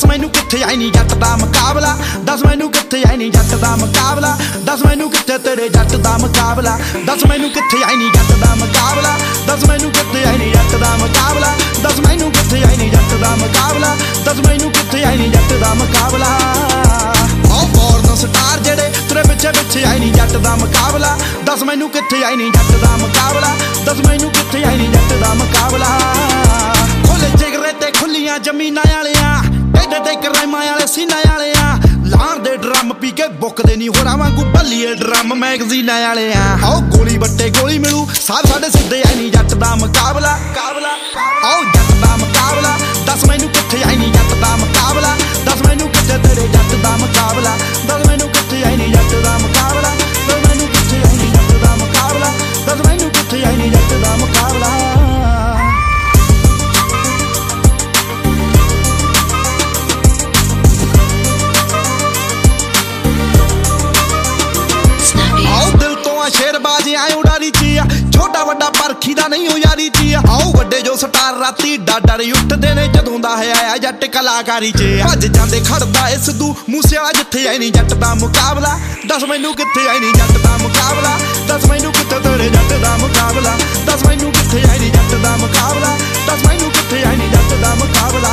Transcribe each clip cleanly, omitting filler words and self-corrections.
मैनू कित्थे आई नी जट दा मुकाबला, दस मैनू कित्थे आई नी जट दा मुकाबला, दस मैनू कित्थे तेरे जट दा मुकाबला, दस मैनू कित्थे आई नी जट दा मुकाबला, दस मैनू कित्थे आई नी जट दा मुकाबला, दस मैनू कित्थे आई नी जट दा मुकाबला, दस मैनू कित्थे आई नी जट दा मुकाबला। ओ फॉरन स्टार जेड़े तेरे पिछे पिछे आई नी जट दा मुकाबला, दस मैनू कित्थे आई नी जट दा मुकाबला, दस मैनू कित्थे आई नी जट दा मुकाबला। खुले जिगरे ते खुलियां जमीनां वालियां, टेढ़े ते कराइमां वाले सीनां वालियां, लाण दे ड्रम पी के बुकदे नी होरां वांगू भल्लीए ड्रम मैगजीनां वालियां। आओ गोली बट्टे गोली मिलू सारे साडे सिद्धे आई नी जट दा मुकाबला, आओ जट दा मुकाबला, दस मैनू कित्थे आई नी जट दा मुकाबला, दस मैनू कित्थे तेरे जट दा मुकाबला, दस मैनू कित्थे आई नी जट दा मुकाबला, दस मैनू कित्थे आई नी जट दा मुकाबला, दस मैनू कित्थे आई नी जट दा मुकाबला। शेरबाजी आए उड़ारी चिया, छोटा वड्डा परखी दा नहीं हो यारी चिया। आओ वड्डे जो स्टार राती डाडर उठदे ने जदों दा है आया जट कलाकारी च। भज जांदे खड़दा ए सिद्धू मूसे वाला जिथे आई नी जट दा मुकाबला, दस मैनू कित्थे आई नी जट दा मुकाबला, दस मैनू कित्थे तेरे जट दा मुकाबला, दस मैनू कित्थे आई नी जट दा मुकाबला, दस मैनू कित्थे आई नी जट दा मुकाबला।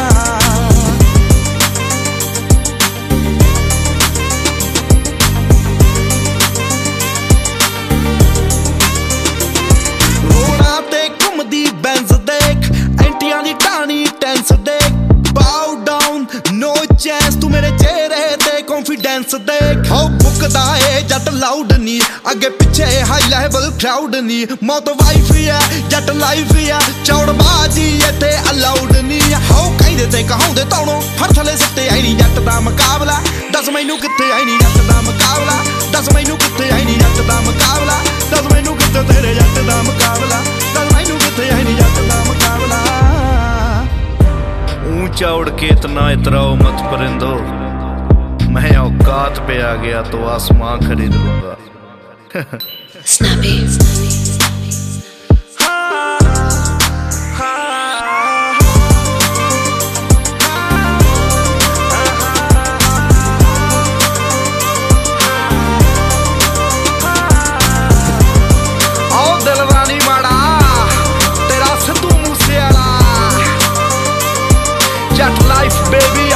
तू मेरे चेहरे ते कॉन्फिडेंस देख, हो बुकदा है जट लाउड नी, अगे पिछे हाई लेवल क्राउड नी। मौत वाइफ है जट लाइफ है, चौड़बाजी इत्थे अलाउड नी। हो कहंदे ते कहाउंदे तौणों फड़ थले सिट्टे आई नी जट दा मुकाबला, दस मैनू कित्थे आई नी जट दा मुकाबला, दस मैनू कित्थे आई नी जट दा मुकाबला, दस मैनू कित्थे तेरे जट दा मुकाबला, दस मैनू कित्थे आई नी जट दा मुकाबला। ऊंचा उड़ के इतना इतराओ मत परिंदो, मैं औकात पे आ गया तो आसमां खरीद लूंगा। आओ दिलवानी माड़ा तेरा सिद्धू मूसे वाला, जट लाइफ बेबी।